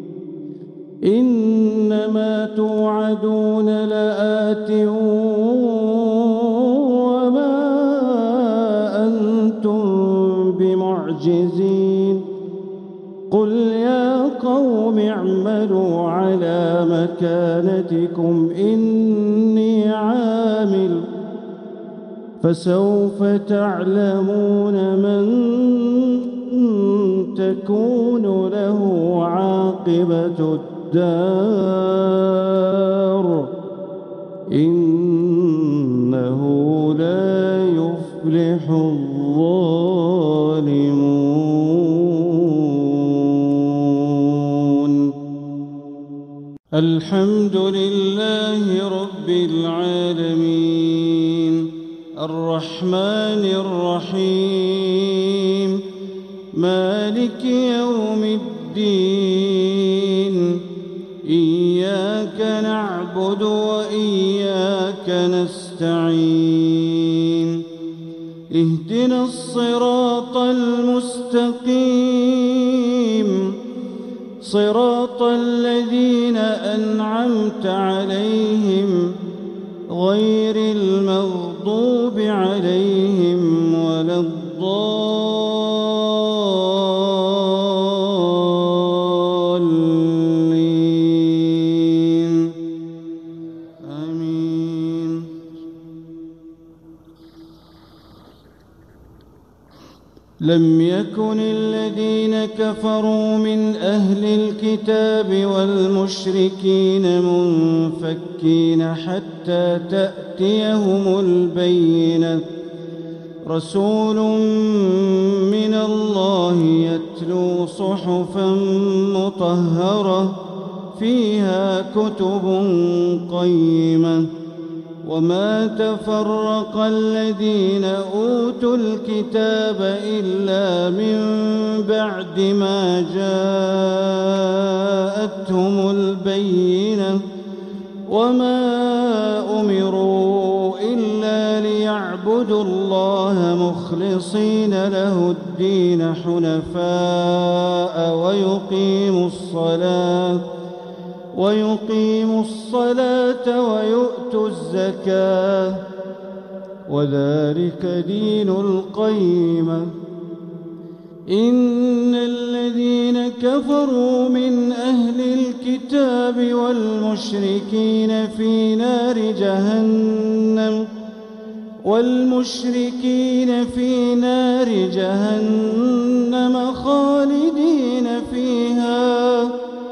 إنما توعدون لآت وما أنتم بمعجزين. قل يا قوم اعملوا على مكانتكم إني عامل فسوف تعلمون من تكون له عاقبة الدار إنه لا يفلح الظالمون. الحمد لله رب العالمين الرحمن الرحيم مالك يوم الدين إياك نعبد وإياك نستعين اهدنا الصراط المستقيم صراط الذين أنعمت عليهم غير المغضوب عليهم ولا الضالين آمين. لم يكن الذين كفروا من أهل الكتاب والمشركين منفكين حتى تأتيهم البينة رسول من الله يتلو صحفا مطهرة فيها كتب قيمة وما تفرق الذين أوتوا الكتاب إلا من بعد ما جاءتهم البينة وما أمروا إلا ليعبدوا الله مخلصين له الدين حنفاء ويقيموا الصلاة ويقيموا الصلاة ويؤتوا الزكاة وذلك دين القيمة. إن الذين كفروا من أهل الكتاب والمشركين في نار جهنم والمشركين في نار جهنم خالدين فيها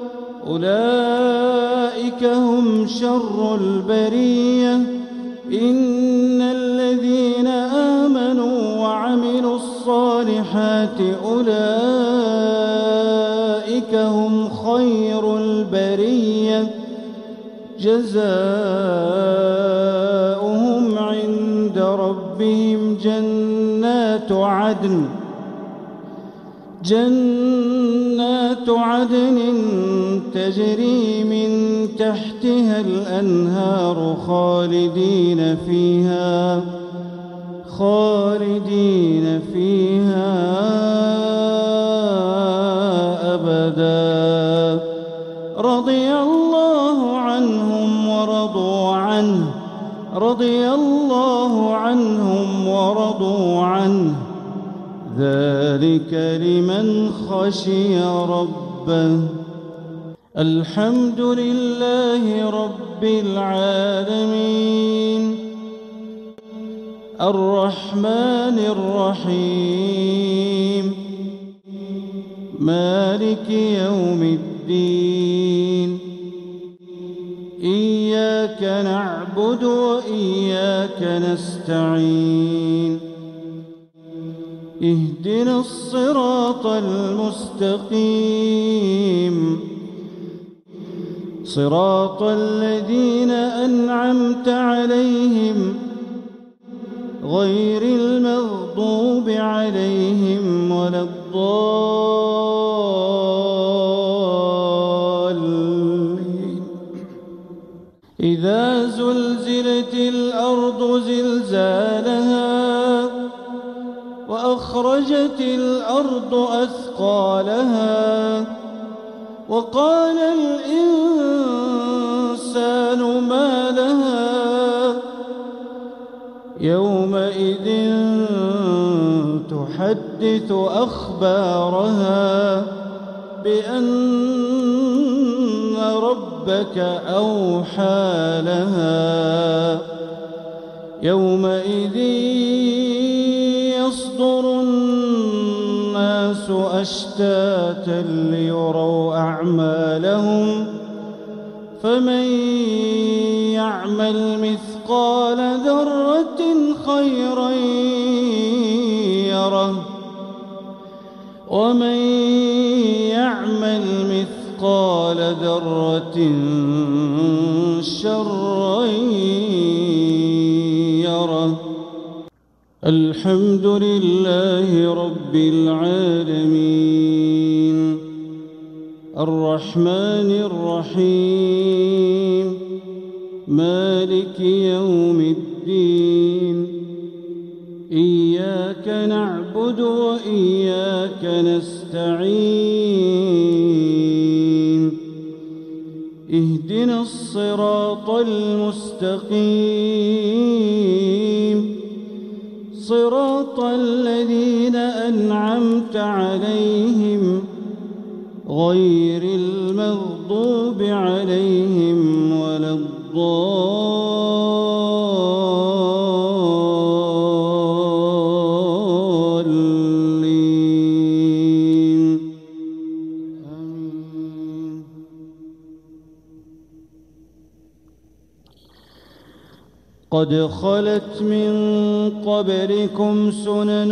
أولئك هم شر البرية. إن الذين آمنوا وعملوا الصالحات أولئك هم خير البرية جزاؤهم عند ربهم جنات عدن جنات عدن تجري من تحتها الأنهار خالدين فيها خالدين فيها أبدا رضي الله عنهم ورضوا عنه رضي الله عنهم ورضوا عنه ذلك لمن خشي ربه. الحمد لله رب العالمين الرحمن الرحيم مالك يوم الدين إياك نعبد وإياك نستعين اهدنا الصراط المستقيم صراط الذين أنعمت عليهم غير المغضوب عليهم ولا الضالين. إذا زلزلت الأرض زلزالها وأخرجت الأرض أثقالها وقال الإنسان ما لها يومئذ تحدث أخبارها بأن ربك أوحى لها يومئذ يصدر الناس أشتاتا ليروا أعمالهم فمن يعمل مثقال ذرة خيرا يره ومن يعمل مثقال ذرة شرا يره. الحمد لله رب العالمين الرحمن الرحيم مالك يوم الدين إياك نعبد وإياك نستعين الصراط المستقيم صراط الذين أنعمت عليهم غير المغضوب عليهم ولا الضالين آمين. قد خلت من قبلكم سنن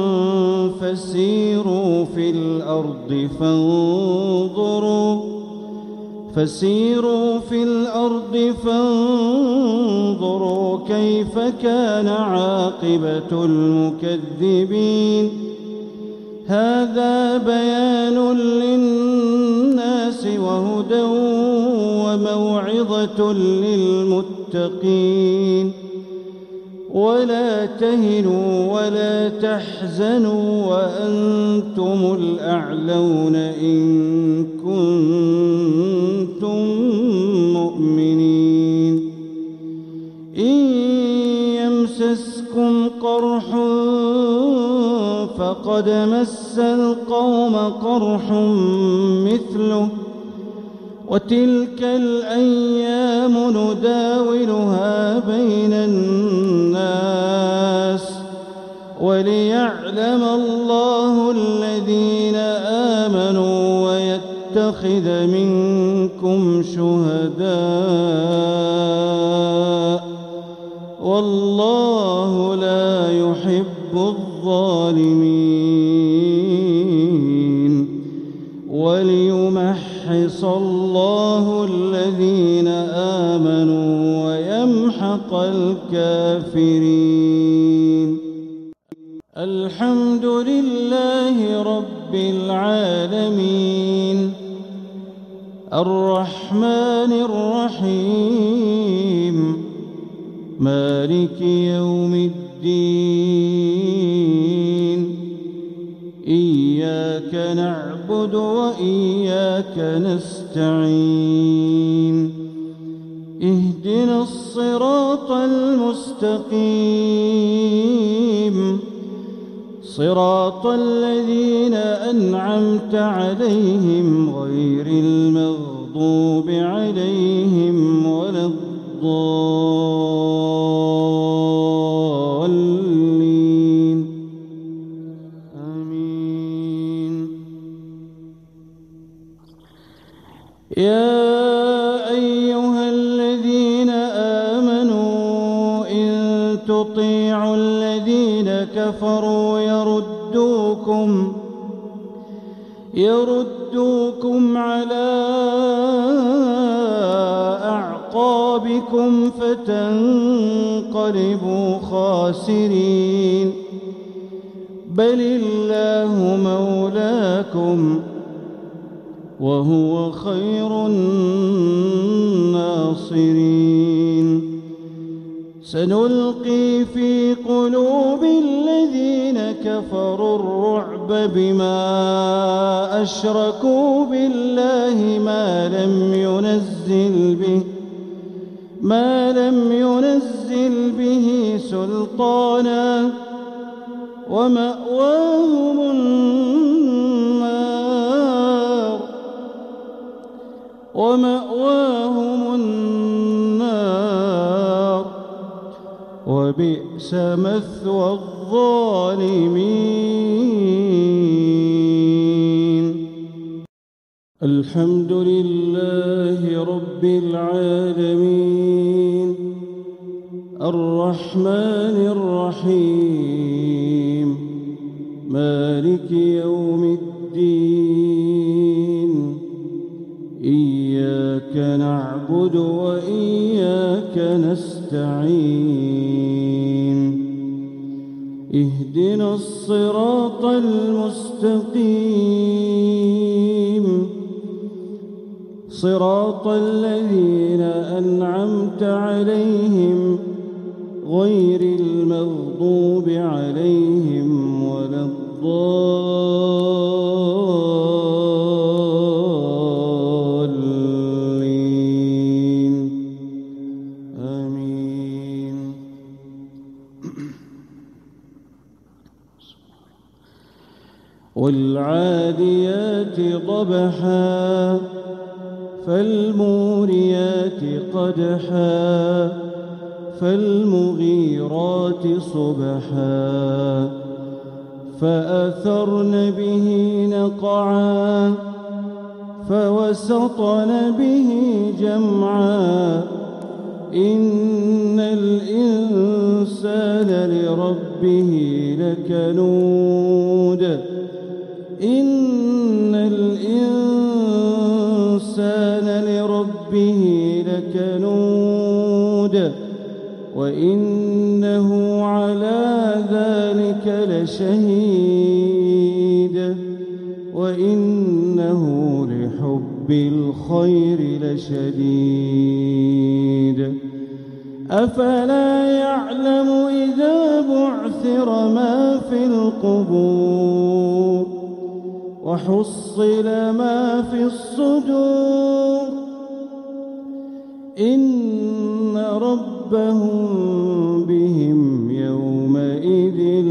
فسيروا في الأرض فانظروا فسيروا في الأرض فانظروا كيف كان عاقبة المكذبين. هذا بيان للناس وهدى وموعظة للمتقين. ولا تهنوا ولا تحزنوا وأنتم الأعلون إن كنتم مؤمنين. إن يمسسكم قرح فقد مس القوم قرح مثله وتلك الأيام نداولها بين الناس وليعلم الله الذين آمنوا ويتخذ منكم شهداء والله لا يحب الظالمين. وليمحص الله الذين آمنوا ويمحق الكافرين. الحمد لله رب العالمين الرحمن الرحيم مالك يوم الدين. إياك نعبد وإياك نستعين. اهدنا الصراط المستقيم صراط الذين أنعمت عليهم غير المغضوب عليهم ولا الضالين آمين. يا أيها الذين آمنوا إن تطيعوا الذين كفروا يردوكم يردوكم على أعقابكم فتنقلبوا خاسرين. بل الله مولاكم وهو خير الناصرين. سنلقي في قلوب الذين كفروا الرعب بما أشركوا بالله ما لم ينزل به ما لم ينزل به سلطانا ومأواهم النار ومأواهم النار وبئس مثوى الظالمين. الحمد لله رب العالمين الرحمن الرحيم مالك يوم الدين. إياك نعبد وإياك نستعين. اهدنا الصراط المستقيم صراط الذين أنعمت عليهم غير المغضوب عليهم ولا الضالين والعاديات ضبحا فالموريات قدحا فالمغيرات صبحا فأثرن به نقعا فوسطن به جمعا إن الإنسان لربه لكنود إن الإنسان لربه لكنود وإنه على ذلك لشهيد وإنه لحب الخير لشديد أفلا يعلم إذا بعثر ما في القبور وحصل ما في الصدور إن ربهم بهم يومئذ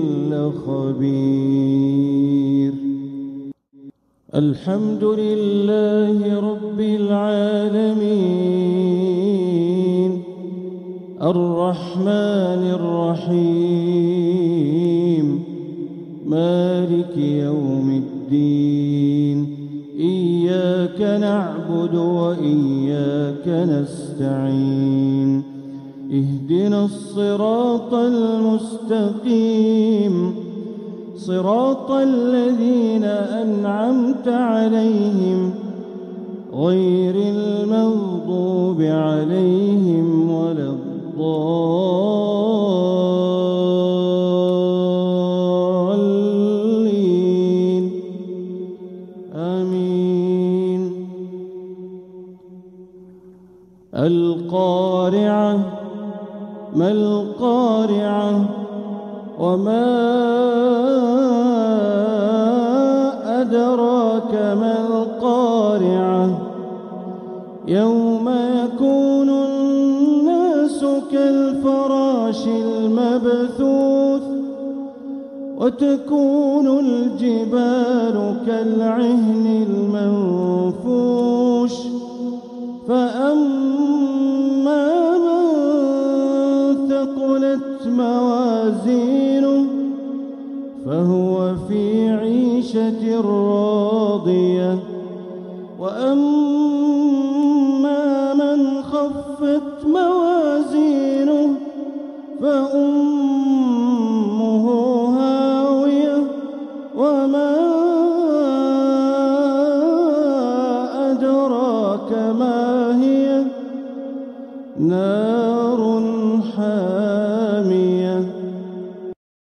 لخبير. الحمد لله رب العالمين الرحمن الرحيم مالك يوم الدين إياك نعبد وإياك نستعين اهدنا الصراط المستقيم صراط الذين أنعمت عليهم غير المغضوب عليهم ولا الضالين آمين. القارعة ما القارعة وما أدراك ما القارعة يوم يكون الناس كالفراش المبثوث وتكون الجبال كالعهن المنفوش فأما من ثقلت موازينه فهو في عيشة راضية وأما من خفت موازينه فأمه هاوية وما أدراك ما هي نار حامية